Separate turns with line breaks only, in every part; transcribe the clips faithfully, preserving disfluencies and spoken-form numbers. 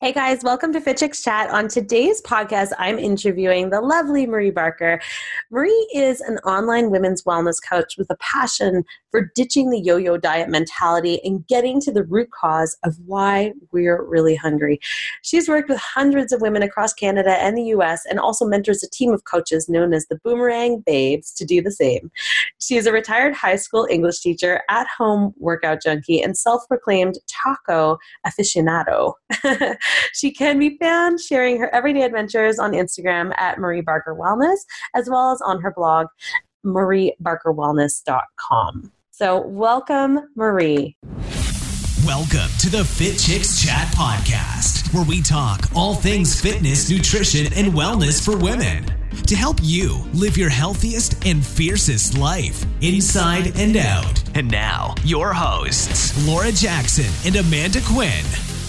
Hey guys, welcome to Fit Chicks Chat. On today's podcast, I'm interviewing the lovely Marie Barker. Marie is an online women's wellness coach with a passion for ditching the yo-yo diet mentality and getting to the root cause of why we're really hungry. She's worked with hundreds of women across Canada and the U S and also mentors a team of coaches known as the Boomerang Babes to do the same. She is a retired high school English teacher, at-home workout junkie, and self-proclaimed taco aficionado. She can be found sharing her everyday adventures on Instagram at Marie Barker Wellness, as well as on her blog, marie barker wellness dot com. So welcome, Marie.
Welcome to the Fit Chicks Chat podcast, where we talk all things fitness, nutrition, and wellness for women to help you live your healthiest and fiercest life, inside and out. And now, your hosts, Laura Jackson and Amanda Quinn.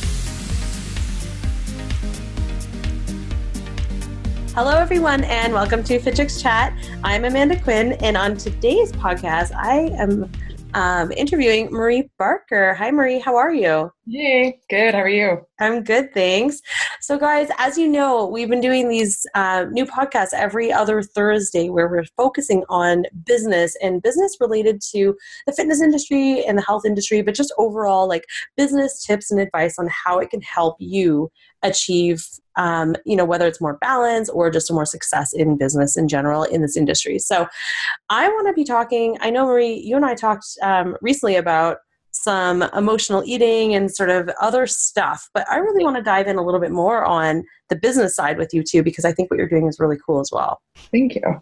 Hello, everyone, and welcome to Fit Chicks Chat. I'm Amanda Quinn, and on today's podcast, I am um, interviewing Marie Barker. Hi, Marie. How are you?
Hey, good. How are you?
I'm good, thanks. So, guys, as you know, we've been doing these uh, new podcasts every other Thursday where we're focusing on business and business related to the fitness industry and the health industry, but just overall, like business tips and advice on how it can help you achieve Um, you know, whether it's more balance or just more success in business in general in this industry. So I want to be talking, I know, Marie, you and I talked um, recently about some emotional eating and sort of other stuff, but I really want to dive in a little bit more on the business side with you too, because I think what you're doing is really cool as well.
Thank you.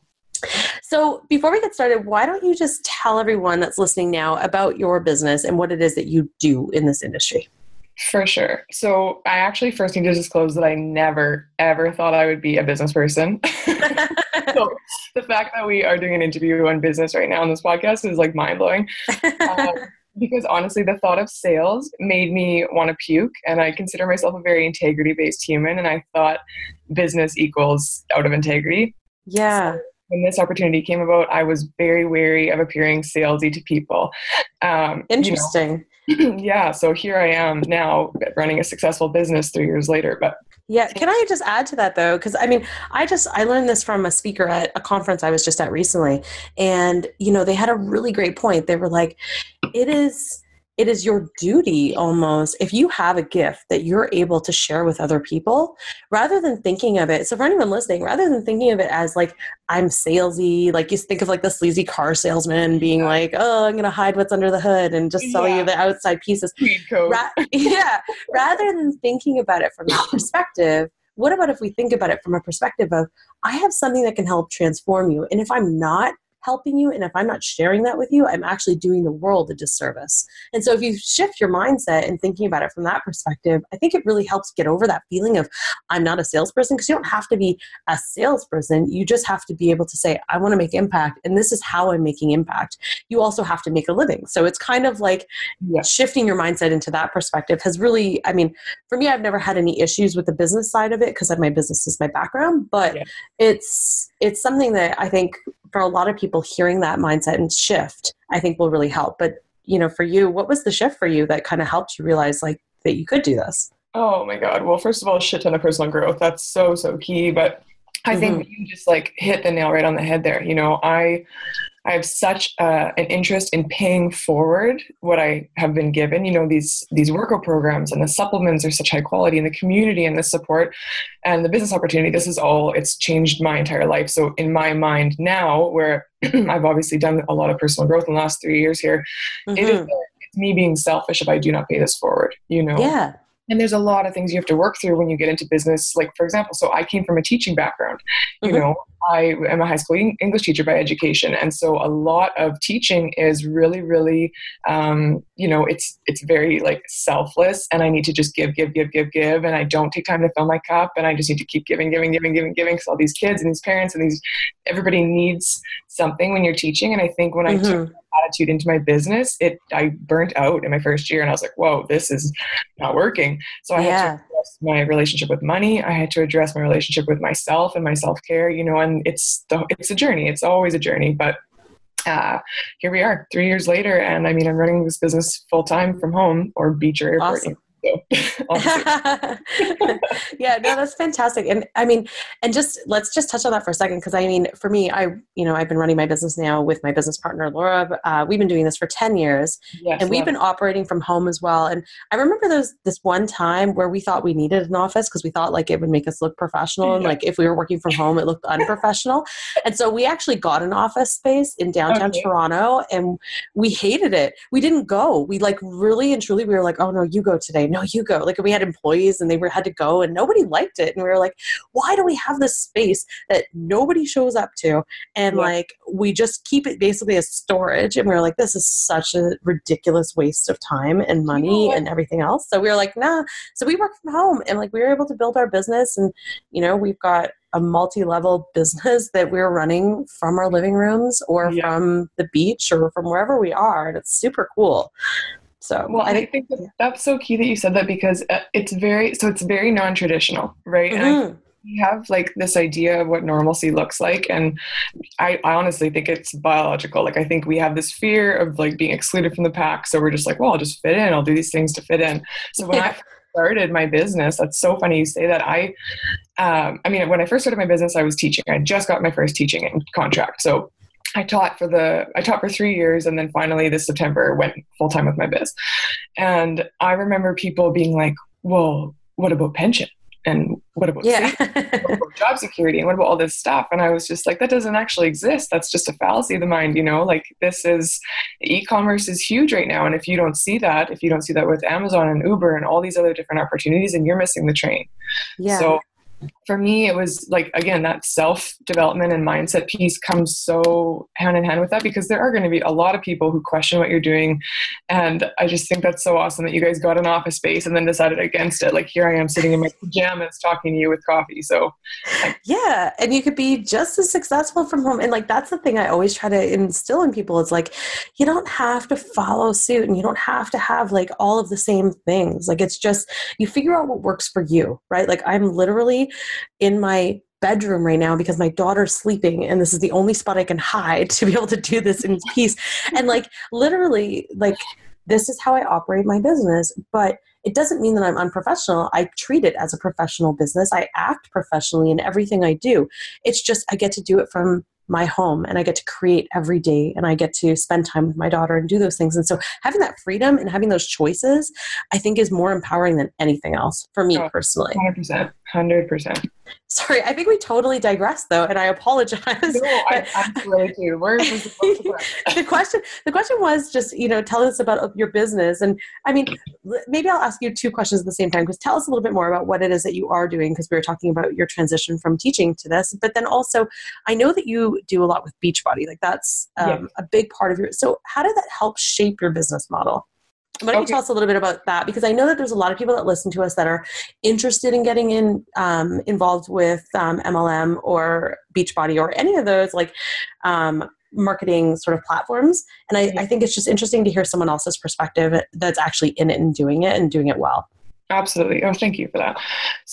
So before we get started, why don't you just tell everyone that's listening now about your business and what it is that you do in this industry?
For sure. So I actually first need to disclose that I never, ever thought I would be a business person. So the fact that we are doing an interview on business right now on this podcast is like mind-blowing. Um, because honestly, the thought of sales made me want to puke. And I consider myself a very integrity-based human. And I thought business equals out of integrity.
Yeah.
So when this opportunity came about, I was very wary of appearing salesy to people. Um,
Interesting.
You know, yeah, so here I am now running a successful business three years later. But
yeah, can I just add to that though? Because I mean, I just I learned this from a speaker at a conference I was just at recently, and you know they had a really great point. They were like, "It is." It is your duty almost, if you have a gift that you're able to share with other people, rather than thinking of it. So for anyone listening, rather than thinking of it as like, I'm salesy, like you think of like the sleazy car salesman being like, oh, I'm going to hide what's under the hood and just sell yeah. you the outside pieces. Ra- yeah. Rather than thinking about it from that perspective, what about if we think about it from a perspective of, I have something that can help transform you. And if I'm not helping you, and if I'm not sharing that with you, I'm actually doing the world a disservice. And so if you shift your mindset and thinking about it from that perspective, I think it really helps get over that feeling of I'm not a salesperson, because you don't have to be a salesperson. You just have to be able to say, I want to make impact, and this is how I'm making impact. You also have to make a living. So it's kind of like yeah. shifting your mindset into that perspective has really, I mean, for me, I've never had any issues with the business side of it because my business is my background, but yeah. it's it's something that I think for a lot of people hearing that mindset and shift, I think will really help. But, you know, for you, what was the shift for you that kind of helped you realize like that you could do this?
Oh my God. Well, first of all, a shit ton of personal growth. That's so, so key. But I mm-hmm. think you just like hit the nail right on the head there. You know, I, I have such uh, an interest in paying forward what I have been given. You know, these these workout programs and the supplements are such high quality, and the community and the support and the business opportunity. This is all, it's changed my entire life. So in my mind now, where I've obviously done a lot of personal growth in the last three years here, mm-hmm. it is it's me being selfish if I do not pay this forward, you know?
Yeah.
And there's a lot of things you have to work through when you get into business. Like, for example, so I came from a teaching background. You mm-hmm. know, I am a high school English teacher by education. And so a lot of teaching is really, really, um, you know, it's it's very like selfless. And I need to just give, give, give, give, give. And I don't take time to fill my cup. And I just need to keep giving, giving, giving, giving, giving. Because all these kids and these parents and these, everybody needs something when you're teaching. And I think when mm-hmm. I took attitude into my business, it I burnt out in my first year, and I was like, whoa, this is not working. So I yeah. had to address my relationship with money. I had to address my relationship with myself and my self-care, you know, and it's the, it's a journey. It's always a journey, but uh, here we are three years later. And I mean, I'm running this business full time from home, or Beecher Airport.
Awesome. Yeah, no, that's fantastic. And I mean, and just, let's just touch on that for a second. Cause I mean, for me, I, you know, I've been running my business now with my business partner, Laura. Uh, we've been doing this for ten years
Yes,
and we've
love
been
it.
operating from home as well. And I remember those, this one time where we thought we needed an office because we thought like it would make us look professional. And
Yeah.
like, if we were working from home, it looked unprofessional. And so we actually got an office space in downtown
Okay.
Toronto and we hated it. We didn't go. We like really and truly, we were like, oh no, you go today. No, you go. Like we had employees and they were had to go and nobody liked it. And we were like, why do we have this space that nobody shows up to? And
Yeah.
like, we just keep it basically as storage. And we were like, this is such a ridiculous waste of time and money
what?
and everything else. So we were like, nah. So we work from home and like, we were able to build our business and, you know, we've got a multi-level business that we're running from our living rooms or
Yeah.
from the beach or from wherever we are. And it's super cool. So
Well,
I
I
think,
think that that's so key that you said that because uh, it's very, so it's very non-traditional, right? And I
Mhm.
we have like this idea of what normalcy looks like. And I, I honestly think it's biological. Like I think we have this fear of like being excluded from the pack. So we're just like, well, I'll just fit in. I'll do these things to fit in. So when
Yeah.
I started my business, that's so funny you say that. I, um, I mean, when I first started my business, I was teaching. I just got my first teaching contract. So I taught for the, I taught for three years. And then finally this September went full time with my biz. And I remember people being like, well, what about pension? And what about
yeah.
safety? What about job security? And what about all this stuff? And I was just like, that doesn't actually exist. That's just a fallacy of the mind, you know, like this is, e-commerce is huge right now. And if you don't see that, if you don't see that with Amazon and Uber and all these other different opportunities, then you're missing the train.
Yeah.
So for me, it was like, again, that self-development and mindset piece comes so hand in hand with that because there are going to be a lot of people who question what you're doing. And I just think that's so awesome that you guys got an office space and then decided against it. Like here I am sitting in my pajamas talking to you with coffee. So
yeah. And you could be just as successful from home. And like, that's the thing I always try to instill in people. It's like, you don't have to follow suit and you don't have to have like all of the same things. Like, it's just, you figure out what works for you, right? Like I'm literally in my bedroom right now because my daughter's sleeping and this is the only spot I can hide to be able to do this in peace. And like, literally, like, this is how I operate my business, but it doesn't mean that I'm unprofessional. I treat it as a professional business. I act professionally in everything I do. It's just, I get to do it from my home and I get to create every day and I get to spend time with my daughter and do those things. And so having that freedom and having those choices, I think is more empowering than anything else for me
oh,
personally.
one hundred percent. one hundred percent.
Sorry, I think we totally digressed though, and I apologize.
No, I, I'm really too. Where was the
the question? The question was just, you know, tell us about your business, and I mean, maybe I'll ask you two questions at the same time. Because tell us a little bit more about what it is that you are doing, because we were talking about your transition from teaching to this. But then also, I know that you do a lot with Beachbody. Like that's um,
yeah.
a big part of your. So, how did that help shape your business model? Why don't
Okay.
you tell us a little bit about that? Because I know that there's a lot of people that listen to us that are interested in getting in um, involved with um, M L M or Beachbody or any of those like um, marketing sort of platforms. And I, I think it's just interesting to hear someone else's perspective that's actually in it and doing it and doing it well.
Absolutely. Oh, thank you for that.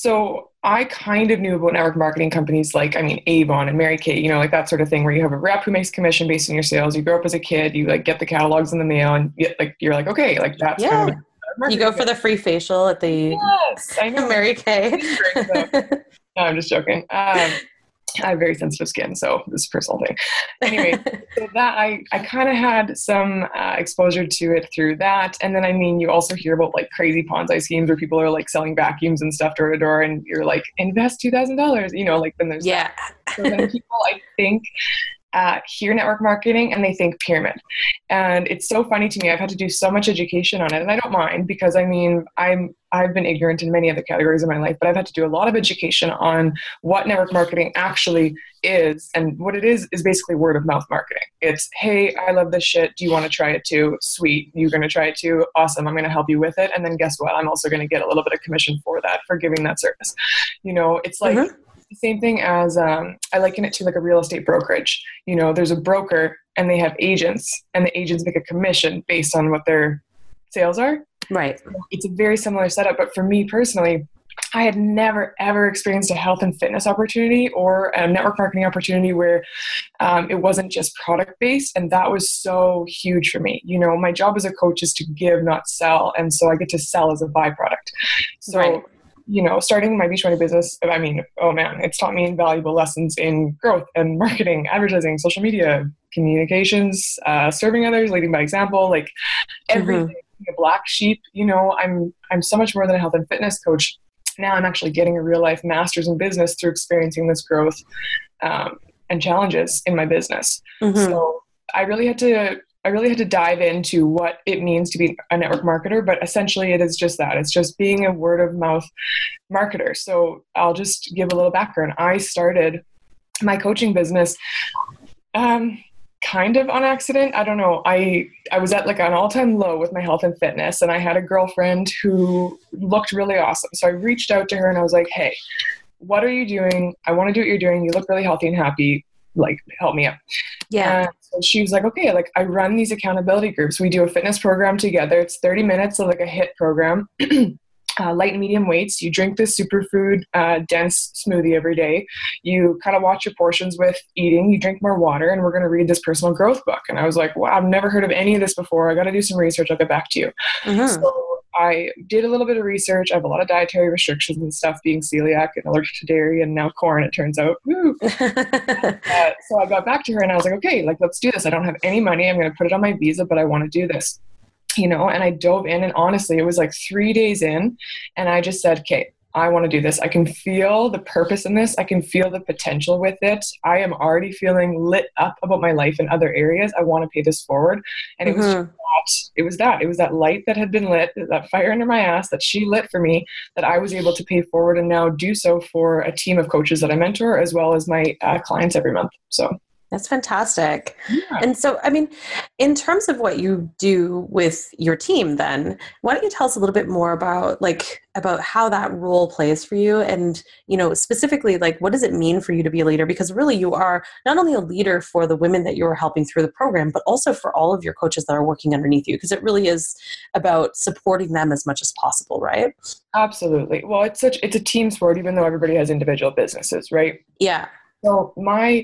So I kind of knew about network marketing companies like, I mean, Avon and Mary Kay, you know, like that sort of thing where you have a rep who makes commission based on your sales. You grow up as a kid, you like get the catalogs in the mail and you, like, you're like, okay, like that's
Yeah.
kind of
You go for the free facial at the
yes, I know.
Mary Kay.
No, I'm just joking. Um, I have very sensitive skin, so this is a personal thing. Anyway, so that I, I kind of had some uh, exposure to it through that. And then, I mean, you also hear about like crazy Ponzi schemes where people are like selling vacuums and stuff door to door and you're like, invest two thousand dollars, you know, like then there's
yeah.
that. So then people, I think, uh, hear network marketing and they think pyramid. And it's so funny to me. I've had to do so much education on it and I don't mind because I mean, I'm, I've been ignorant in many other categories of my life, but I've had to do a lot of education on what network marketing actually is. And what it is, is basically word of mouth marketing. It's, hey, I love this shit. Do you want to try it too? Sweet. You're going to try it too. Awesome. I'm going to help you with it. And then guess what? I'm also going to get a little bit of commission for that, for giving that service. You know, it's like, mm-hmm. the same thing as um, I liken it to like a real estate brokerage. You know, there's a broker and they have agents and the agents make a commission based on what their sales are.
Right.
It's a very similar setup. But for me personally, I had never, ever experienced a health and fitness opportunity or a network marketing opportunity where um, it wasn't just product based. And that was so huge for me. You know, my job as a coach is to give, not sell. And so I get to sell as a byproduct. So, right. you know, starting my Beachbody business, I mean, oh man, it's taught me invaluable lessons in growth and marketing, advertising, social media, communications, uh, serving others, leading by example, like everything. Mm-hmm. A black sheep, you know, I'm, I'm so much more than a health and fitness coach. Now I'm actually getting a real life master's in business through experiencing this growth um, and challenges in my business. Mm-hmm. So I really had to, I really had to dive into what it means to be a network marketer, but essentially it is just that. It's just being a word of mouth marketer. So I'll just give a little background. I started my coaching business um, kind of on accident. I don't know. I, I was at like an all-time low with my health and fitness, and I had a girlfriend who looked really awesome. So I reached out to her and I was like, hey, what are you doing? I want to do what you're doing. You look really healthy and happy. Like, help me out.
Yeah.
And so she was like, okay, like I run these accountability groups. We do a fitness program together. It's thirty minutes of like a HIIT program. Uh, light and medium weights. You drink this superfood uh, dense smoothie every day. You kind of watch your portions with eating. You drink more water, and we're going to read this personal growth book. And I was like, wow, I've never heard of any of this before. I got to do some research. I'll get back to you. Mm-hmm. So I did a little bit of research. I have a lot of dietary restrictions and stuff, being celiac and allergic to dairy and now corn, it turns out. Woo. uh, so I got back to her and I was like, okay, like, let's do this. I don't have any money. I'm going to put it on my visa, but I want to do this. You know, and I dove in, and honestly, it was like three days in, and I just said, okay, I want to do this. I can feel the purpose in this. I can feel the potential with it. I am already feeling lit up about my life in other areas. I want to pay this forward. And it mm-hmm. was that, it was that, it was that light that had been lit, that fire under my ass that she lit for me, that I was able to pay forward and now do so for a team of coaches that I mentor, as well as my uh, clients every month. So
that's fantastic. Yeah. And so, I mean, in terms of what you do with your team, then why don't you tell us a little bit more about like, about how that role plays for you? And, you know, specifically, like, what does it mean for you to be a leader? Because really you are not only a leader for the women that you're helping through the program, but also for all of your coaches that are working underneath you, because it really is about supporting them as much as possible, right?
Absolutely. Well, it's such, it's a team sport, even though everybody has individual businesses, right?
Yeah.
So my,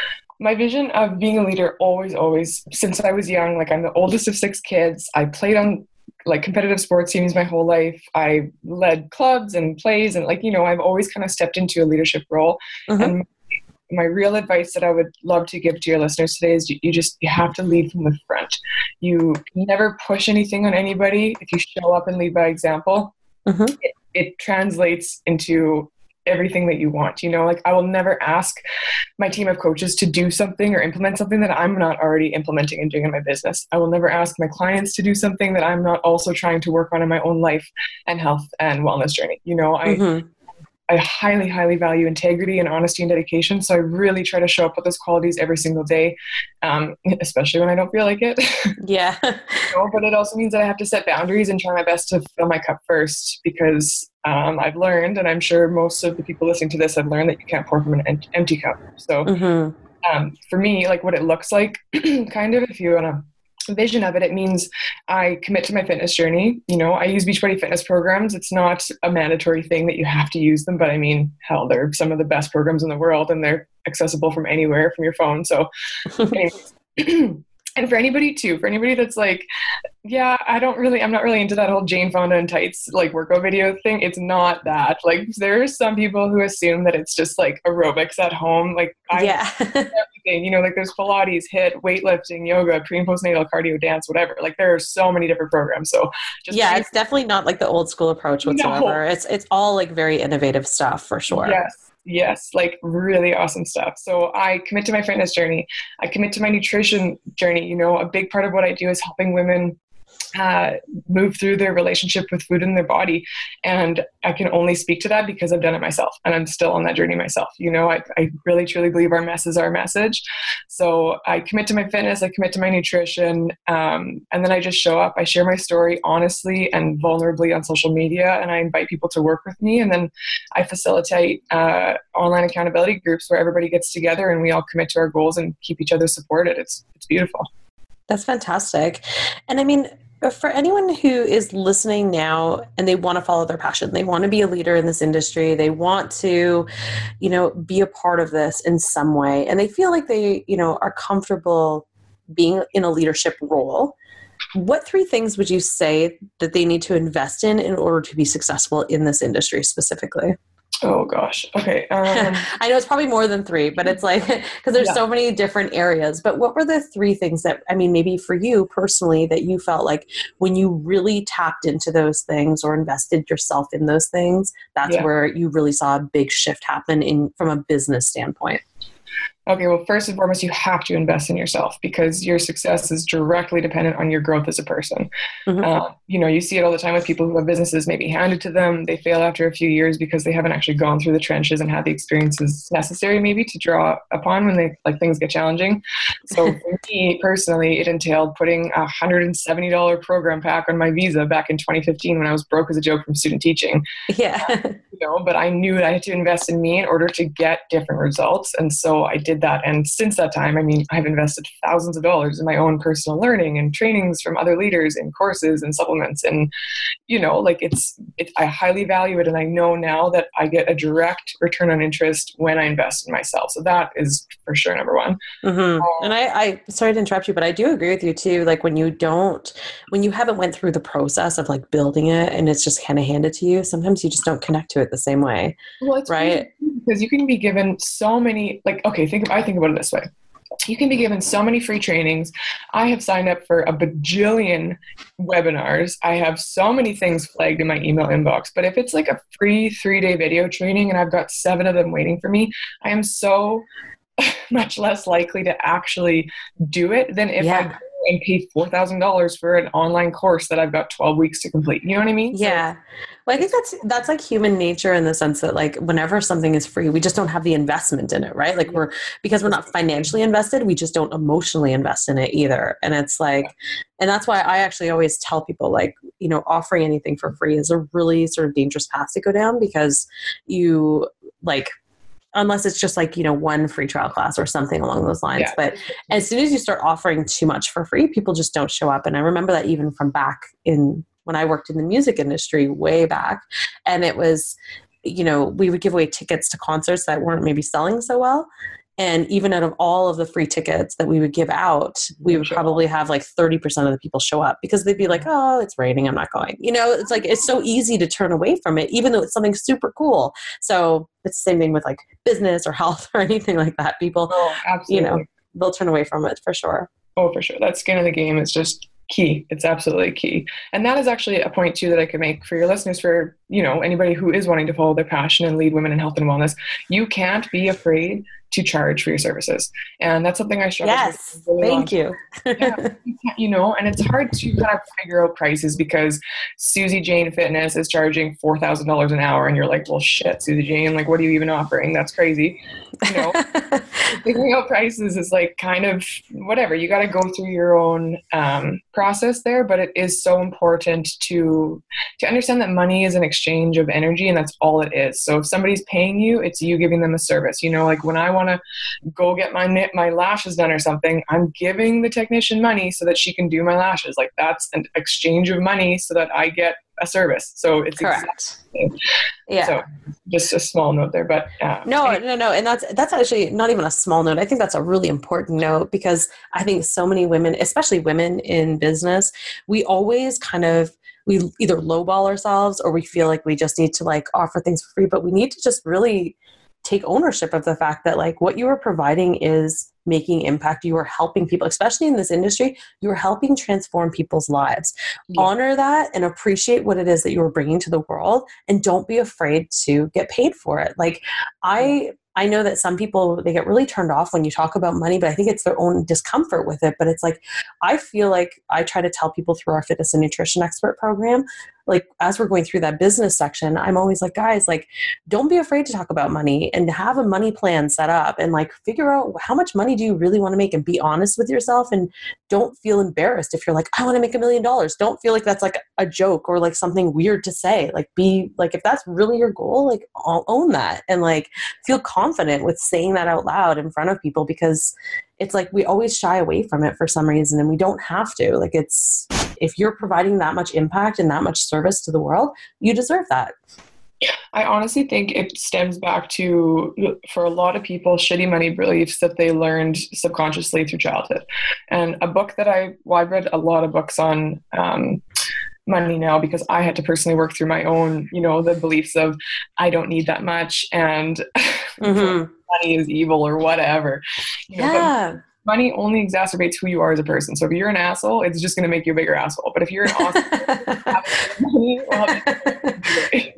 My vision of being a leader always, always, since I was young, like I'm the oldest of six kids. I played on like competitive sports teams my whole life. I led clubs and plays, and like, you know, I've always kind of stepped into a leadership role. Mm-hmm. And my real advice that I would love to give to your listeners today is you, you just, you have to lead from the front. You never push anything on anybody. If you show up and lead by example, mm-hmm. it, it translates into everything that you want. You know, like I will never ask my team of coaches to do something or implement something that I'm not already implementing and doing in my business. I will never ask my clients to do something that I'm not also trying to work on in my own life and health and wellness journey. You know, I mm-hmm. I highly, highly value integrity and honesty and dedication. So I really try to show up with those qualities every single day, um, especially when I don't feel like it.
Yeah.
You know, but it also means that I have to set boundaries and try my best to fill my cup first, because um, I've learned, and I'm sure most of the people listening to this have learned, that you can't pour from an em- empty cup. So mm-hmm. um, for me, like what it looks like, kind of, if you want to vision of it, it means I commit to my fitness journey. You know, I use Beachbody fitness programs. It's not a mandatory thing that you have to use them, but I mean, hell, they're some of the best programs in the world, and they're accessible from anywhere from your phone. So anyways. And for anybody too, for anybody that's like, yeah, I don't really, I'm not really into that whole Jane Fonda and tights, like workout video thing. It's not that. Like there are some people who assume that it's just like aerobics at home. Like I,
yeah.
everything, you know, like there's Pilates, HIIT, weightlifting, yoga, pre and postnatal cardio, dance, whatever. Like there are so many different programs. So just
yeah, it's definitely not like the old school approach whatsoever. No. It's, it's all like very innovative stuff for sure.
Yes. Yes, like really awesome stuff. So I commit to my fitness journey. I commit to my nutrition journey. You know, a big part of what I do is helping women uh, move through their relationship with food in their body. And I can only speak to that because I've done it myself, and I'm still on that journey myself. You know, I, I really truly believe our mess is our message. So I commit to my fitness, I commit to my nutrition, um, and then I just show up. I share my story honestly and vulnerably on social media, and I invite people to work with me. And then I facilitate uh, online accountability groups where everybody gets together and we all commit to our goals and keep each other supported. It's it's beautiful.
That's fantastic. And I mean, But for anyone who is listening now and they want to follow their passion, they want to be a leader in this industry, they want to, you know, be a part of this in some way, and they feel like they, you know, are comfortable being in a leadership role, what three things would you say that they need to invest in in order to be successful in this industry specifically?
Oh gosh. Okay. Um,
I know it's probably more than three, but it's like, because there's
yeah.
so many different areas, but what were the three things that, I mean, maybe for you personally, that you felt like when you really tapped into those things or invested yourself in those things, that's
yeah.
where you really saw a big shift happen in from a business standpoint?
Okay, well, first and foremost, you have to invest in yourself because your success is directly dependent on your growth as a person. Mm-hmm. Uh, you know, you see it all the time with people who have businesses maybe handed to them. They fail after a few years because they haven't actually gone through the trenches and had the experiences necessary maybe to draw upon when they like things get challenging. So for me personally, it entailed putting a one hundred seventy dollars program pack on my visa back in twenty fifteen when I was broke as a joke from student teaching.
Yeah.
Uh, you know, but I knew that I had to invest in me in order to get different results. And so I did that. And since that time, I mean, I've invested thousands of dollars in my own personal learning and trainings from other leaders in courses and supplements. And, you know, like it's, it, I highly value it. And I know now that I get a direct return on interest when I invest in myself. So that is for sure number one.
Mm-hmm. Um, and I, I, sorry to interrupt you, but I do agree with you too. Like when you don't, when you haven't went through the process of like building it and it's just kind of handed to you, sometimes you just don't connect to it the same way.
Well, it's
right.
Because you can be given so many, like, okay, think of, I think about it this way. You can be given so many free trainings. I have signed up for a bajillion webinars. I have so many things flagged in my email inbox. But if it's like a free three-day video training and I've got seven of them waiting for me, I am so much less likely to actually do it than if yeah. I go and pay four thousand dollars for an online course that I've got twelve weeks to complete. You know what I mean?
Yeah. Well, I think that's, that's like human nature in the sense that like whenever something is free, we just don't have the investment in it, right? Like we're, because we're not financially invested, we just don't emotionally invest in it either. And it's like, and that's why I actually always tell people like, you know, offering anything for free is a really sort of dangerous path to go down because you like, unless it's just like, you know, one free trial class or something along those lines. Yeah. But as soon as you start offering too much for free, people just don't show up. And I remember that even from back in when I worked in the music industry way back. And it was, you know, we would give away tickets to concerts that weren't maybe selling so well. And even out of all of the free tickets that we would give out, we would probably have like thirty percent of the people show up because they'd be like, oh, it's raining, I'm not going. You know, it's like, it's so easy to turn away from it, even though it's something super cool. So it's the same thing with like business or health or anything like that. People, oh, absolutely. You know, they'll turn away from it for sure.
Oh, for sure. That skin in the game is just key. It's absolutely key. And that is actually a point too that I could make for your listeners, for, you know, anybody who is wanting to follow their passion and lead women in health and wellness. You can't be afraid to charge for your services. And that's something I struggle
yes,
with. Really
thank you.
yeah, you know, and it's hard to kind of figure out prices because Susie Jane Fitness is charging four thousand dollars an hour. And you're like, well, shit, Susie Jane, like, what are you even offering? That's crazy. You know, figuring out prices is like kind of whatever. You got to go through your own um, process there, but it is so important to, to understand that money is an exchange of energy and that's all it is. So if somebody's paying you, it's you giving them a service. You know, like when I want to go get my my lashes done or something, I'm giving the technician money so that she can do my lashes. Like that's an exchange of money so that I get a service. So it's
correct.
Exactly.
Yeah.
So just a small note there, but uh,
no, no, no, and that's that's actually not even a small note. I think that's a really important note because I think so many women, especially women in business, we always kind of we either lowball ourselves or we feel like we just need to like offer things for free, but we need to just really take ownership of the fact that like what you are providing is making impact. You are helping people, especially in this industry, you are helping transform people's lives. Yeah. Honor that and appreciate what it is that you are bringing to the world and don't be afraid to get paid for it. Like I, I know that some people, they get really turned off when you talk about money, but I think it's their own discomfort with it. But it's like, I feel like I try to tell people through our fitness and nutrition expert program, like as we're going through that business section, I'm always like, guys, like, don't be afraid to talk about money and have a money plan set up and like figure out how much money do you really want to make and be honest with yourself and don't feel embarrassed if you're like, I want to make a million dollars. Don't feel like that's like a joke or like something weird to say. Like be like, if that's really your goal, like I'll own that and like feel confident with saying that out loud in front of people because it's like we always shy away from it for some reason, and we don't have to. Like, it's, if you're providing that much impact and that much service to the world, you deserve that.
I honestly think it stems back to, for a lot of people, shitty money beliefs that they learned subconsciously through childhood. And a book that I, well, I've read a lot of books on um, money now, because I had to personally work through my own, you know, the beliefs of I don't need that much, and mm-hmm. money is evil or whatever. You know,
yeah.
Money only exacerbates who you are as a person. So if you're an asshole, it's just going to make you a bigger asshole. But if you're an awesome person, money will help you.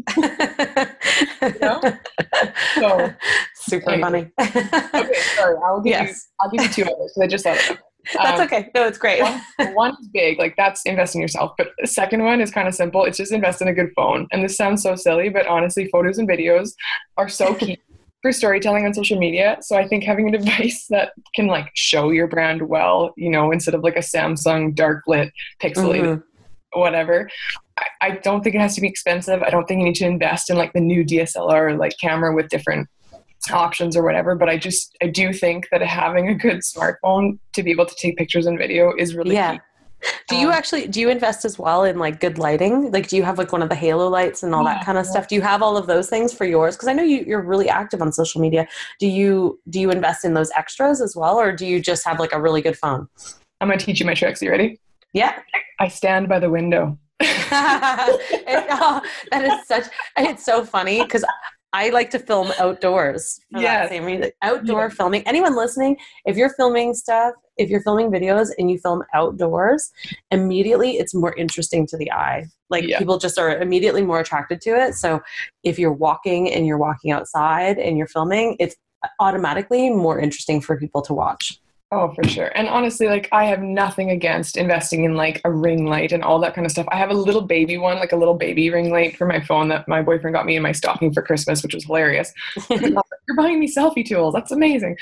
You know? So,
super
anyway.
funny.
Okay, sorry. I'll give
yes.
you. I'll give you two others because I just thought of them.
That's
um,
okay. No, it's great.
one, one is big, like that's invest in yourself. But the second one is kind of simple. It's just invest in a good phone. And this sounds so silly, but honestly, photos and videos are so key for storytelling on social media. So I think having a device that can like show your brand well, you know, instead of like a Samsung dark lit pixelated mm-hmm. whatever. I, I don't think it has to be expensive. I don't think you need to invest in like the new D S L R like camera with different options or whatever. But I just, I do think that having a good smartphone to be able to take pictures and video is really
yeah.
key.
Do you actually, do you invest as well in like good lighting? Like, do you have like one of the halo lights and all
yeah,
that kind of
yeah.
stuff? Do you have all of those things for yours? Because I know you, you're really active on social media. Do you, do you invest in those extras as well? Or do you just have like a really good phone?
I'm going to teach you my tricks. You ready?
Yeah.
I stand by the window.
it, oh, that is such, it's so funny because I like to film outdoors for
yes.
that same reason. Outdoor
yeah.
filming. Anyone listening, if you're filming stuff, if you're filming videos and you film outdoors, immediately it's more interesting to the eye. Like yeah. people just are immediately more attracted to it. So if you're walking and you're walking outside and you're filming, it's automatically more interesting for people to watch.
Oh, for sure. And honestly, like I have nothing against investing in like a ring light and all that kind of stuff. I have a little baby one, like a little baby ring light for my phone that my boyfriend got me in my stocking for Christmas, which was hilarious. You're buying me selfie tools. That's amazing.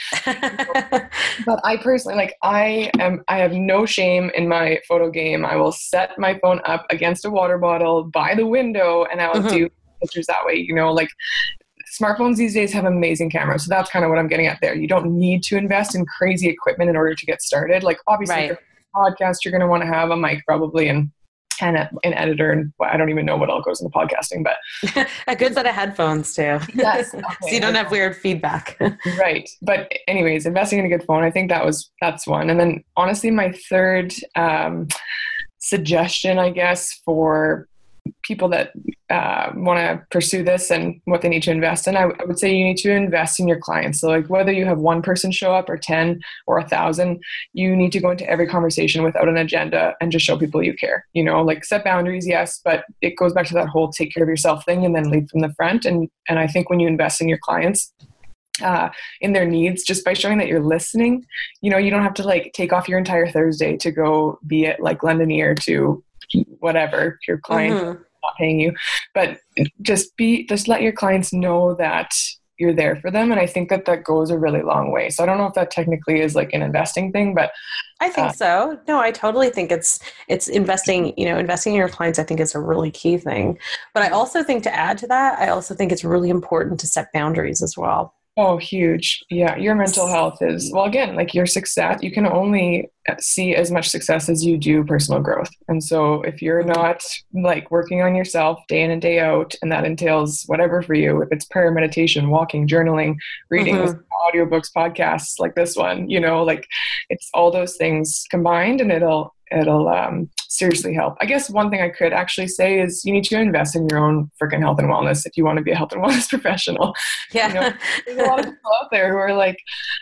But I personally, like I am, I have no shame in my photo game. I will set my phone up against a water bottle by the window and I will mm-hmm. do pictures that way, you know, like smartphones these days have amazing cameras. So that's kind of what I'm getting at there. You don't need to invest in crazy equipment in order to get started. Like obviously right. for a podcast, you're going to want to have a mic probably and, and a, an editor. And well, I don't even know what all goes into podcasting, but
a good set of headphones too.
Yes. Okay.
So you don't have weird feedback.
Right. But anyways, investing in a good phone, I think that was, that's one. And then honestly, my third um, suggestion, I guess, for people that uh, want to pursue this and what they need to invest in, I, w- I would say you need to invest in your clients. So like whether you have one person show up or ten or a thousand, you need to go into every conversation without an agenda and just show people you care, you know, like set boundaries. Yes. But it goes back to that whole take care of yourself thing and then lead from the front. And, and I think when you invest in your clients, uh, in their needs, just by showing that you're listening, you know, you don't have to like take off your entire Thursday to go be at like Londonier to whatever your client mm-hmm. not paying you, but just be, just let your clients know that you're there for them. And I think that that goes a really long way. So I don't know if that technically is like an investing thing, but
I think uh, so. No, I totally think it's, it's investing, you know, investing in your clients, I think is a really key thing. But I also think to add to that, I also think it's really important to set boundaries as well.
Oh, huge. Yeah. Your mental health is, well, again, like your success, you can only see as much success as you do personal growth. And so if you're not like working on yourself day in and day out, and that entails whatever for you, if it's prayer, meditation, walking, journaling, reading, mm-hmm. audiobooks, podcasts like this one, you know, like it's all those things combined and it'll, it'll um, seriously help. I guess one thing I could actually say is you need to invest in your own freaking health and wellness if you want to be a health and wellness professional.
Yeah.
You know, there's a lot of people out there who are like,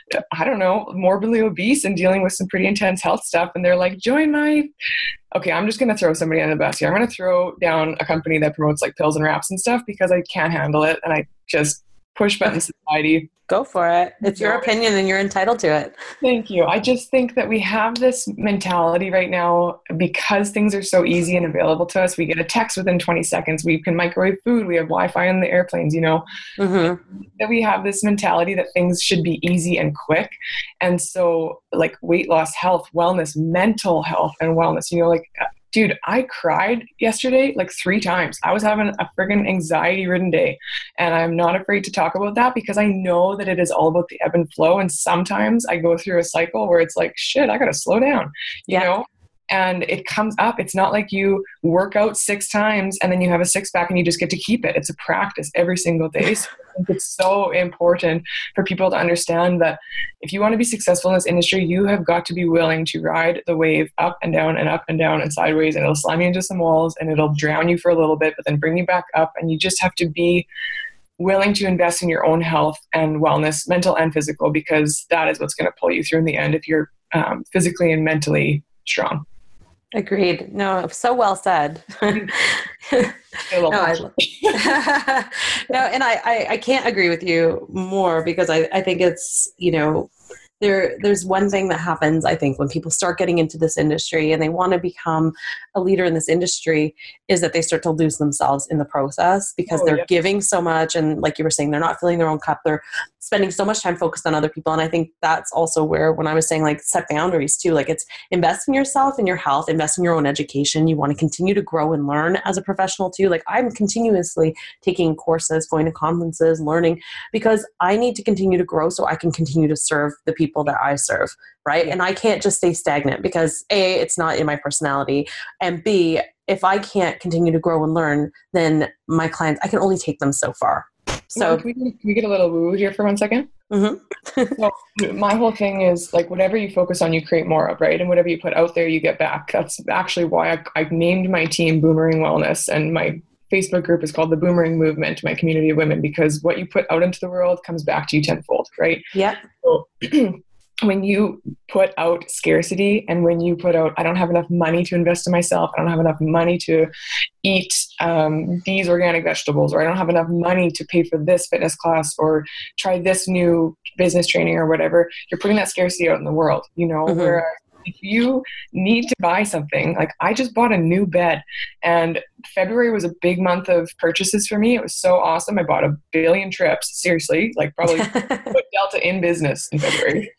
I don't know, morbidly obese and dealing with some pretty intense health stuff. And they're like, join my, okay, I'm just going to throw somebody on the bus here. I'm going to throw down a company that promotes like pills and wraps and stuff because I can't handle it. And I just push button society.
Go for it. It's your opinion and you're entitled to it.
Thank you. I just think that we have this mentality right now because things are so easy and available to us. We get a text within twenty seconds. We can microwave food. We have Wi-Fi on the airplanes, you know, mm-hmm. that we have this mentality that things should be easy and quick. And so like weight loss, health, wellness, mental health and wellness, you know, like dude, I cried yesterday like three times. I was having a friggin' anxiety ridden day, and I'm not afraid to talk about that because I know that it is all about the ebb and flow. And sometimes I go through a cycle where it's like, shit, I got to slow down, you yeah. know? And it comes up. It's not like you work out six times and then you have a six pack and you just get to keep it. It's a practice every single day. So I think it's so important for people to understand that if you want to be successful in this industry, you have got to be willing to ride the wave up and down and up and down and sideways, and it'll slam you into some walls and it'll drown you for a little bit, but then bring you back up. And you just have to be willing to invest in your own health and wellness, mental and physical, because that is what's going to pull you through in the end if you're um, physically and mentally strong.
Agreed. No, so well said. no, I, no, and I, I, I can't agree with you more because I, I think it's, you know, there, there's one thing that happens, I think, when people start getting into this industry and they want to become a leader in this industry, is that they start to lose themselves in the process because oh, they're yeah. giving so much. And like you were saying, they're not filling their own cup. They're spending so much time focused on other people. And I think that's also where, when I was saying like set boundaries too, like it's invest in yourself and your health, invest in your own education. You want to continue to grow and learn as a professional too. Like I'm continuously taking courses, going to conferences, learning, because I need to continue to grow so I can continue to serve the people that I serve. Right. And I can't just stay stagnant because A, it's not in my personality. And B, if I can't continue to grow and learn, then my clients, I can only take them so far. So
can we, can we get a little woo here for one second?
Mm-hmm.
So my whole thing is like, whatever you focus on, you create more of, right? And whatever you put out there, you get back. That's actually why I, I named my team Boomerang Wellness, and my Facebook group is called the Boomerang Movement, my community of women, because what you put out into the world comes back to you tenfold, right?
Yeah.
So when you put out scarcity and when you put out, I don't have enough money to invest in myself, I don't have enough money to eat um, these organic vegetables, or I don't have enough money to pay for this fitness class or try this new business training or whatever, you're putting that scarcity out in the world, you know, mm-hmm. whereas if you need to buy something, like I just bought a new bed, and February was a big month of purchases for me. It was so awesome. I bought a billion trips, seriously, like probably put Delta in business in February.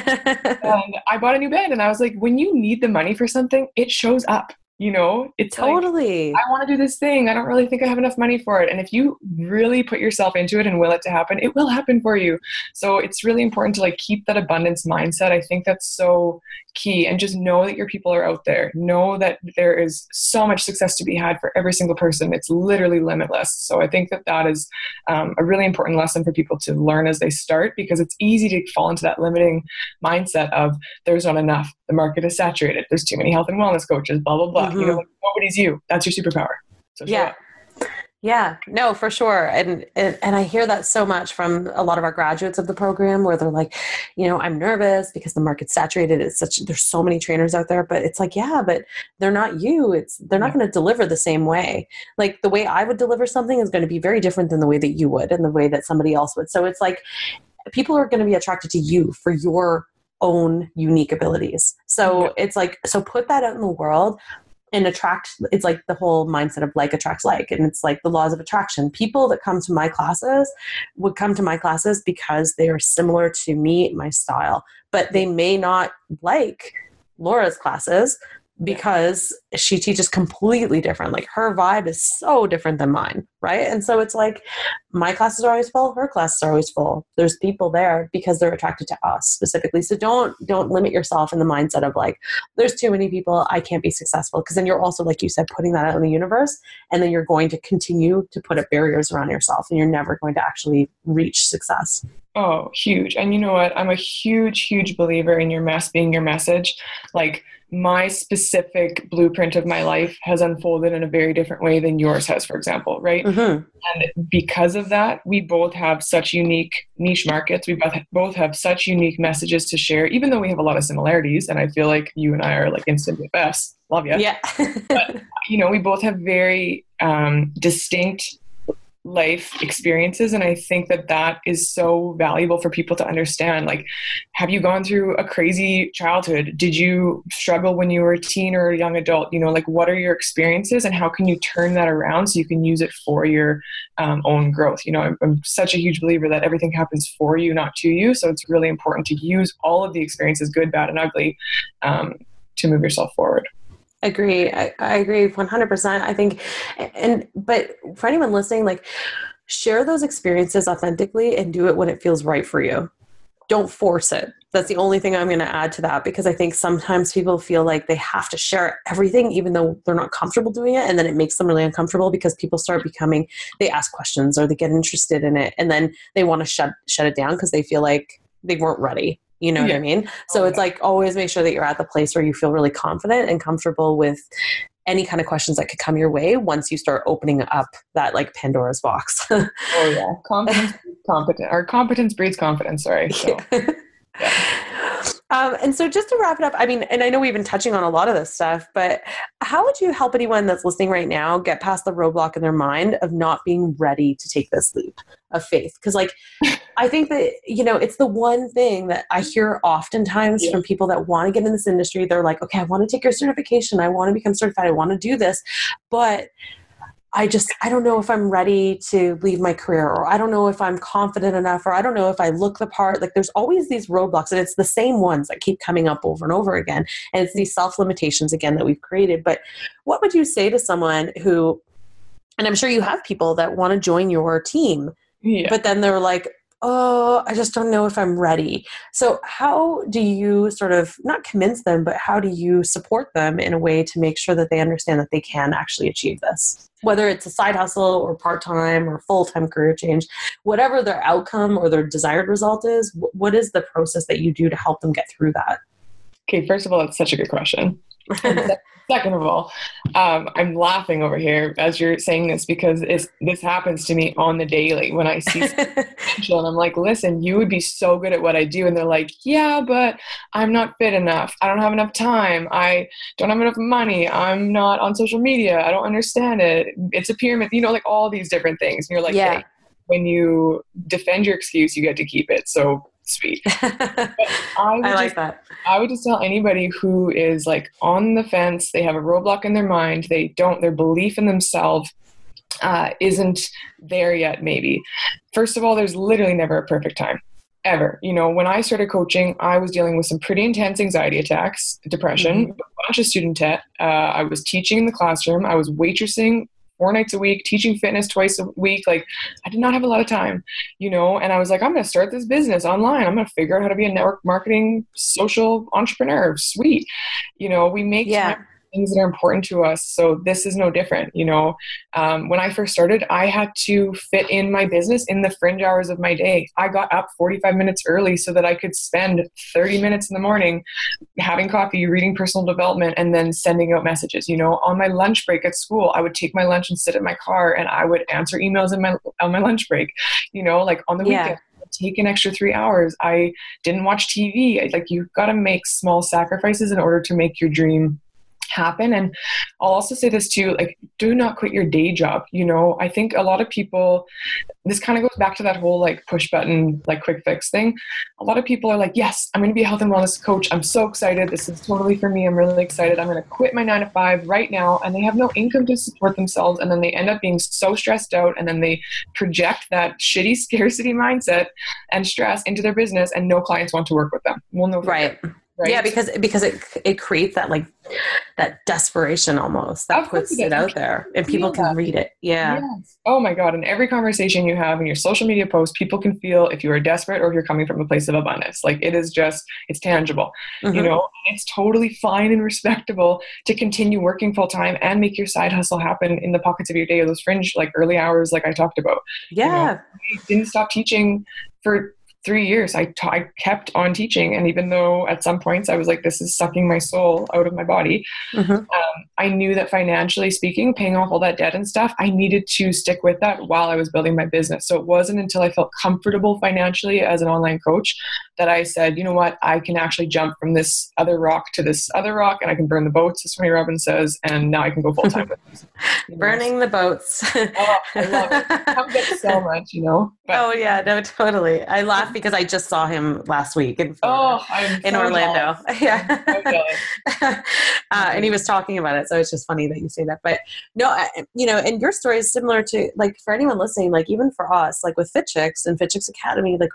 And I bought a new bed, and I was like, when you need the money for something, it shows up. You know, it's
totally,
like, I want to do this thing. I don't really think I have enough money for it. And if you really put yourself into it and will it to happen, it will happen for you. So it's really important to like keep that abundance mindset. I think that's so key. And just know that your people are out there. Know that there is so much success to be had for every single person. It's literally limitless. So I think that that is um, a really important lesson for people to learn as they start, because it's easy to fall into that limiting mindset of there's not enough. The market is saturated. There's too many health and wellness coaches, blah, blah, blah. Mm-hmm. You know, like, nobody's you. That's your superpower. So
yeah.
Up.
Yeah, no, for sure. And, and and I hear that so much from a lot of our graduates of the program, where they're like, you know, I'm nervous because the market's saturated. It's such, there's so many trainers out there, but it's like, yeah, but they're not you. It's, they're not yeah. going to deliver the same way. Like the way I would deliver something is going to be very different than the way that you would and the way that somebody else would. So it's like, people are going to be attracted to you for your own unique abilities. So yeah. it's like, so put that out in the world and attract. It's like the whole mindset of like attracts like, and it's like the laws of attraction. People that come to my classes would come to my classes because they are similar to me, my style, but they may not like Laura's classes because she teaches completely different. Like her vibe is so different than mine, right? And so it's like my classes are always full, her classes are always full. There's people there because they're attracted to us specifically. So don't don't limit yourself in the mindset of like, there's too many people, I can't be successful. Because then you're also, like you said, putting that out in the universe, and then you're going to continue to put up barriers around yourself, and you're never going to actually reach success.
Oh, huge. And you know what? I'm a huge, huge believer in your mess being your message. Like, my specific blueprint of my life has unfolded in a very different way than yours has, for example, right?
Mm-hmm.
And because of that, we both have such unique niche markets. We both both have such unique messages to share, even though we have a lot of similarities. And I feel like you and I are like instant B F Fs. Love you.
Yeah.
But, you know, we both have very um, distinct life experiences. And I think that that is so valuable for people to understand. Like, have you gone through a crazy childhood? Did you struggle when you were a teen or a young adult? You know, like, what are your experiences and how can you turn that around so you can use it for your um, own growth? You know, I'm, I'm such a huge believer that everything happens for you, not to you. So it's really important to use all of the experiences, good, bad, and ugly, um, to move yourself forward.
Agree. I, I agree one hundred percent. I think, and, but for anyone listening, like share those experiences authentically and do it when it feels right for you. Don't force it. That's the only thing I'm going to add to that, because I think sometimes people feel like they have to share everything, even though they're not comfortable doing it. And then it makes them really uncomfortable because people start becoming, they ask questions or they get interested in it. And then they want to shut, shut it down because they feel like they weren't ready. You know yeah. what I mean? So oh, it's yeah. like always make sure that you're at the place where you feel really confident and comfortable with any kind of questions that could come your way once you start opening up that like Pandora's box.
Oh yeah. Competence breeds competence, or competence breeds confidence. Sorry. So. Yeah.
Yeah. Um, and so just to wrap it up, I mean, and I know we've been touching on a lot of this stuff, but how would you help anyone that's listening right now get past the roadblock in their mind of not being ready to take this leap of faith? Because like, I think that, you know, it's the one thing that I hear oftentimes yeah. from people that want to get in this industry. They're like, okay, I want to take your certification. I want to become certified. I want to do this, but I just, I don't know if I'm ready to leave my career, or I don't know if I'm confident enough, or I don't know if I look the part. Like there's always these roadblocks, and it's the same ones that keep coming up over and over again. And it's these self-limitations again that we've created. But what would you say to someone who, and I'm sure you have people that want to join your team, yeah. but then they're like, oh, I just don't know if I'm ready. So how do you sort of not convince them, but how do you support them in a way to make sure that they understand that they can actually achieve this? Whether it's a side hustle or part-time or full-time career change, whatever their outcome or their desired result is, what is the process that you do to help them get through that?
Okay, first of all, it's such a good question. Second of all, um, I'm laughing over here as you're saying this because it's, this happens to me on the daily when I see potential and I'm like, listen, you would be so good at what I do. And they're like, yeah, but I'm not fit enough. I don't have enough time. I don't have enough money. I'm not on social media. I don't understand it. It's a pyramid, you know, like all these different things. And you're like,
yeah.
hey, when you defend your excuse, you get to keep it. So sweet. I,
I like
just,
that.
I would just tell anybody who is like on the fence, they have a roadblock in their mind, they don't, their belief in themselves uh, isn't there yet maybe. First of all, there's literally never a perfect time. Ever. You know, when I started coaching, I was dealing with some pretty intense anxiety attacks, depression, mm-hmm. a bunch of student debt. Uh, I was teaching in the classroom. I was waitressing four nights a week, teaching fitness twice a week. Like I did not have a lot of time, you know, and I was like, I'm going to start this business online. I'm going to figure out how to be a network marketing social entrepreneur. Sweet. You know, we make
yeah.
time things that are important to us. So this is no different. You know, um, when I first started, I had to fit in my business in the fringe hours of my day. I got up forty-five minutes early so that I could spend thirty minutes in the morning having coffee, reading personal development, and then sending out messages. You know, on my lunch break at school, I would take my lunch and sit in my car and I would answer emails in my, on my lunch break, you know, like on the
yeah.
weekend. Take an extra three hours. I didn't watch T V. Like you've got to make small sacrifices in order to make your dream happen. And I'll also say this too, like, do not quit your day job. You know, I think a lot of people, this kind of goes back to that whole like push button, like quick fix thing. A lot of people are like, yes, I'm going to be a health and wellness coach. I'm so excited. This is totally for me. I'm really excited. I'm going to quit my nine to five right now. And they have no income to support themselves. And then they end up being so stressed out. And then they project that shitty scarcity mindset and stress into their business, and no clients want to work with them. Well, no,
right.
Right?
Yeah, because because it it creates that like that desperation almost that puts it out there and people can that. read it. Yeah.
Yes. Oh my God. In every conversation you have in your social media posts, people can feel if you are desperate or if you're coming from a place of abundance. Like it is just, it's tangible. Mm-hmm. You know, it's totally fine and respectable to continue working full time and make your side hustle happen in the pockets of your day or those fringe like early hours like I talked about.
Yeah. You know,
I didn't stop teaching for three years. I, ta- I kept on teaching. And even though at some points I was like, this is sucking my soul out of my body, mm-hmm. um, I knew that financially speaking, paying off all that debt and stuff, I needed to stick with that while I was building my business. So it wasn't until I felt comfortable financially as an online coach that I said, you know what, I can actually jump from this other rock to this other rock and I can burn the boats, as Tony Robbins says, and now I can go full time with this. You know?
Burning the boats.
Oh, I love it. I love it so much, you know? But,
oh yeah, no, totally. I laugh because I just saw him last week in Florida,
oh, I'm
in
so
Orlando.
Jealous.
Yeah.
I'm so jealous.
uh, and he was talking about it. So it's just funny that you say that, but no, I, you know, and your story is similar to like, for anyone listening, like even for us, like with Fit Chicks and Fit Chicks Academy, like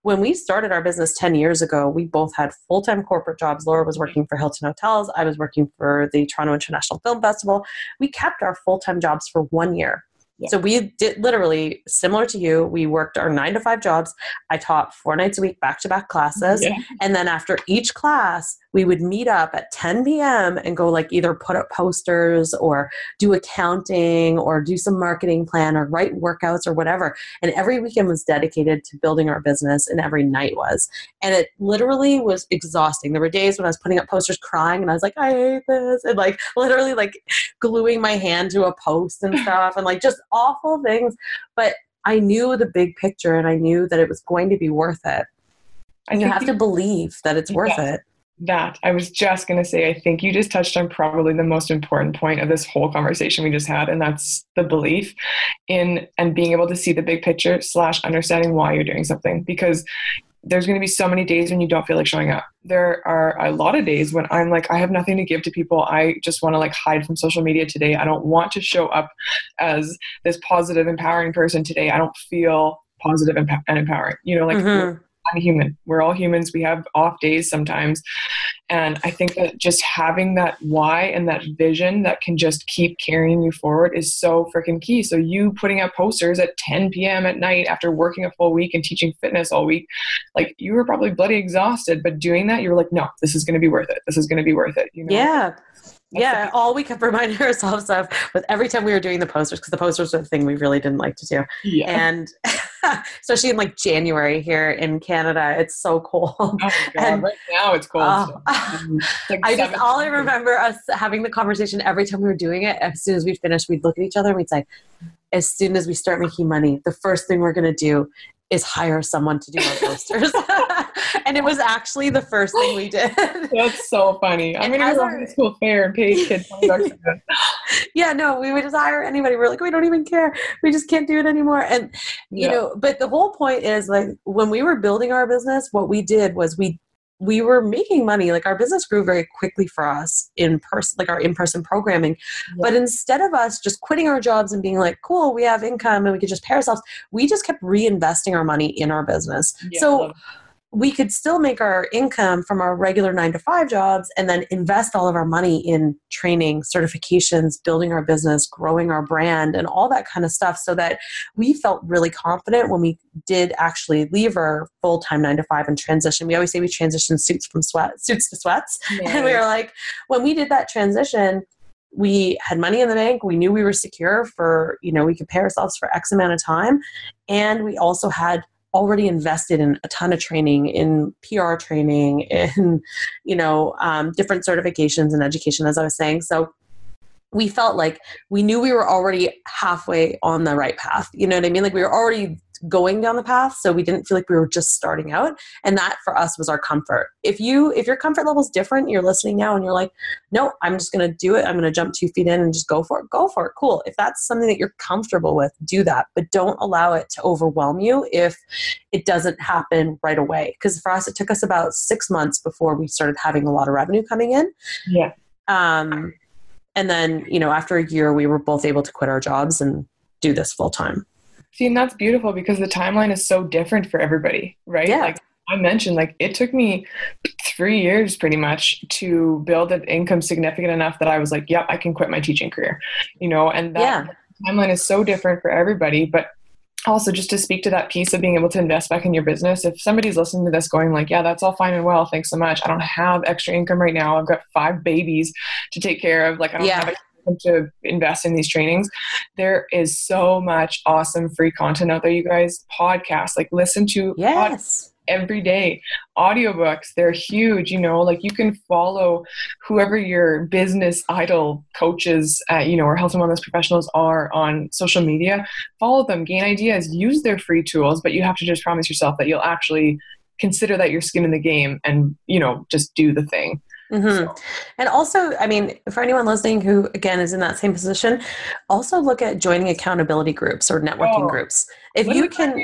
when we started our business ten years ago, we both had full-time corporate jobs. Laura was working for Hilton Hotels. I was working for the Toronto International Film Festival. We kept our full-time jobs for one year. Yeah. So we did literally similar to you. We worked our nine to five jobs. I taught four nights a week, back-to-back classes. Yeah. And then after each class, we would meet up at ten p.m. and go like either put up posters or do accounting or do some marketing plan or write workouts or whatever. And every weekend was dedicated to building our business, and every night was. And it literally was exhausting. There were days when I was putting up posters crying and I was like, I hate this. And like literally like gluing my hand to a post and stuff and like just awful things. But I knew the big picture and I knew that it was going to be worth it. And you have to believe that it's worth
yeah.
it.
That I was just going to say, I think you just touched on probably the most important point of this whole conversation we just had. And that's the belief in, and being able to see the big picture slash understanding why you're doing something, because there's going to be so many days when you don't feel like showing up. There are a lot of days when I'm like, I have nothing to give to people. I just want to like hide from social media today. I don't want to show up as this positive, empowering person today. I don't feel positive and empowering, you know, like mm-hmm. I'm a human. We're all humans. We have off days sometimes. And I think that just having that why and that vision that can just keep carrying you forward is so freaking key. So you putting out posters at ten p.m. at night after working a full week and teaching fitness all week, like you were probably bloody exhausted, but doing that, you were like, no, this is going to be worth it. This is going to be worth it. You know?
Yeah. Yeah, all we kept reminding ourselves of with every time we were doing the posters, because the posters are the thing we really didn't like to do. Yeah. And especially in like January here in Canada, it's so cold. Oh my God,
and, right now it's cold. Uh,
it's like I just, all I remember us having the conversation every time we were doing it, as soon as we'd finish, we'd look at each other and we'd say, as soon as we start making money, the first thing we're going to do is hire someone to do our posters. And it was actually the first thing we did.
That's so funny. I'm going to go to the school fair and pay kids twenty bucks a month.
Yeah, no, we would just hire anybody. We're like, we don't even care. We just can't do it anymore. And, you yeah. know, but the whole point is like when we were building our business, what we did was we we were making money. Like our business grew very quickly for us in person, like our in-person programming. Yeah. But instead of us just quitting our jobs and being like, cool, we have income and we could just pay ourselves, we just kept reinvesting our money in our business. Yeah, so we could still make our income from our regular nine to five jobs and then invest all of our money in training, certifications, building our business, growing our brand, and all that kind of stuff, so that we felt really confident when we did actually leave our full-time nine to five and transition. We always say we transitioned suits from sweat, suits to sweats. Nice. And we were like, when we did that transition, we had money in the bank. We knew we were secure for, you know, we could pay ourselves for X amount of time. And we also had already invested in a ton of training, in P R training, in, you know, um, different certifications and education, as I was saying. So we felt like we knew we were already halfway on the right path. You know what I mean? Like we were already going down the path. So we didn't feel like we were just starting out. And that for us was our comfort. If you, if your comfort level is different, you're listening now and you're like, no, I'm just going to do it. I'm going to jump two feet in and just go for it. Go for it. Cool. If that's something that you're comfortable with, do that. But don't allow it to overwhelm you if it doesn't happen right away. Because for us, it took us about six months before we started having a lot of revenue coming in.
Yeah.
Um, and then, you know, after a year, we were both able to quit our jobs and do this full time.
See, and that's beautiful because the timeline is so different for everybody, right?
Yeah.
Like I mentioned, like it took me three years pretty much to build an income significant enough that I was like, yep, I can quit my teaching career, you know, and that
yeah.
timeline is so different for everybody. But also just to speak to that piece of being able to invest back in your business, if somebody's listening to this going like, yeah, that's all fine and well, thanks so much. I don't have extra income right now. I've got five babies to take care of. Like I don't
yeah.
have extra to invest in these trainings. There is so much awesome free content out there, you guys. Podcasts, like listen to
yes.
pod- every day. Audiobooks, they're huge, you know, like you can follow whoever your business idol coaches, uh, you know, or health and wellness professionals are on social media. Follow them, gain ideas, use their free tools, but you have to just promise yourself that you'll actually consider that your skin in the game and, you know, just do the thing.
Mm-hmm.
So.
And also, I mean, for anyone listening who, again, is in that same position, also look at joining accountability groups or networking
oh,
groups. If you can,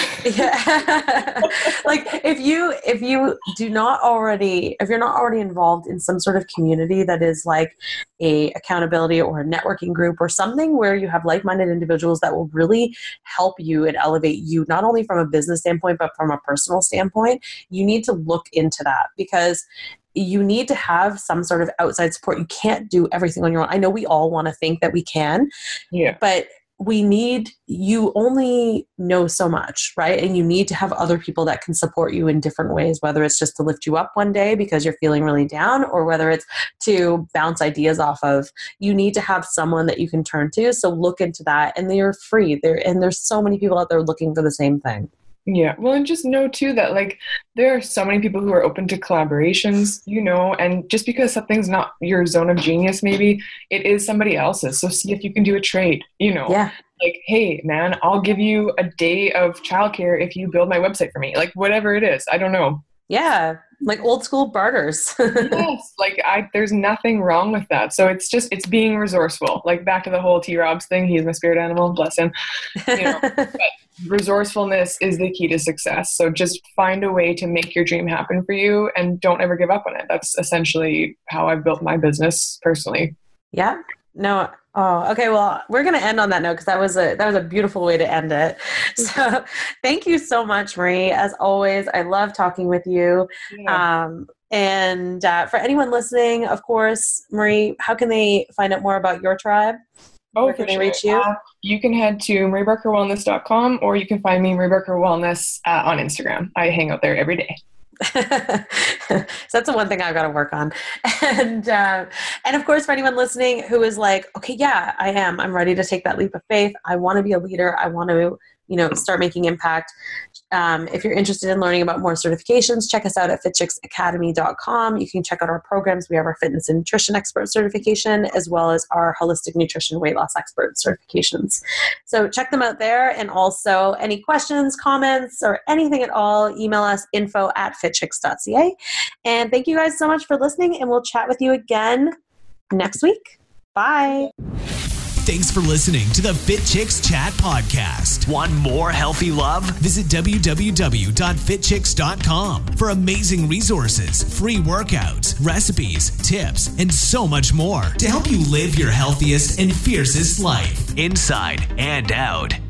yeah, like if you, if you do not already, if you're not already involved in some sort of community that is like a accountability or a networking group or something where you have like-minded individuals that will really help you and elevate you, not only from a business standpoint, but from a personal standpoint, you need to look into that, because you need to have some sort of outside support. You can't do everything on your own. I know we all want to think that we can,
yeah,
but we need, you only know so much, right? And you need to have other people that can support you in different ways, whether it's just to lift you up one day because you're feeling really down, or whether it's to bounce ideas off of. You need to have someone that you can turn to. So look into that, and they're free there. And there's so many people out there looking for the same thing.
Yeah. Well, and just know too that like there are so many people who are open to collaborations, you know, and just because something's not your zone of genius, maybe it is somebody else's. So see if you can do a trade, you know,
yeah.
like, hey man, I'll give you a day of childcare if you build my website for me, like whatever it is. I don't know.
Yeah. Like old school barters.
Yes. Like I, there's nothing wrong with that. So it's just, it's being resourceful. Like back to the whole T Robs thing. He's my spirit animal. Bless him. You know, but resourcefulness is the key to success. So just find a way to make your dream happen for you and don't ever give up on it. That's essentially how I've built my business personally.
Yeah. No. Oh, okay. Well, we're going to end on that note because that was a that was a beautiful way to end it. So, thank you so much, Marie. As always, I love talking with you. Yeah. Um, and uh, for anyone listening, of course, Marie, how can they find out more about your tribe?
Oh,
Where can they
sure.
reach you? Uh,
you can head to marie barker wellness dot com, or you can find me Marie Barker Wellness uh, on Instagram. I hang out there every day.
So that's the one thing I've got to work on. And, uh, and of course, for anyone listening who is like, okay, yeah, I am, I'm ready to take that leap of faith. I want to be a leader. I want to, you know, start making impact. Um, if you're interested in learning about more certifications, check us out at fit chicks academy dot com. You can check out our programs. We have our fitness and nutrition expert certification, as well as our holistic nutrition weight loss expert certifications. So check them out there. And also any questions, comments, or anything at all, email us info at fit chicks dot c a. And thank you guys so much for listening, and we'll chat with you again next week. Bye.
Thanks for listening to the Fit Chicks Chat podcast. Want more healthy love? Visit w w w dot fit chicks dot com for amazing resources, free workouts, recipes, tips, and so much more to help you live your healthiest and fiercest life, inside and out.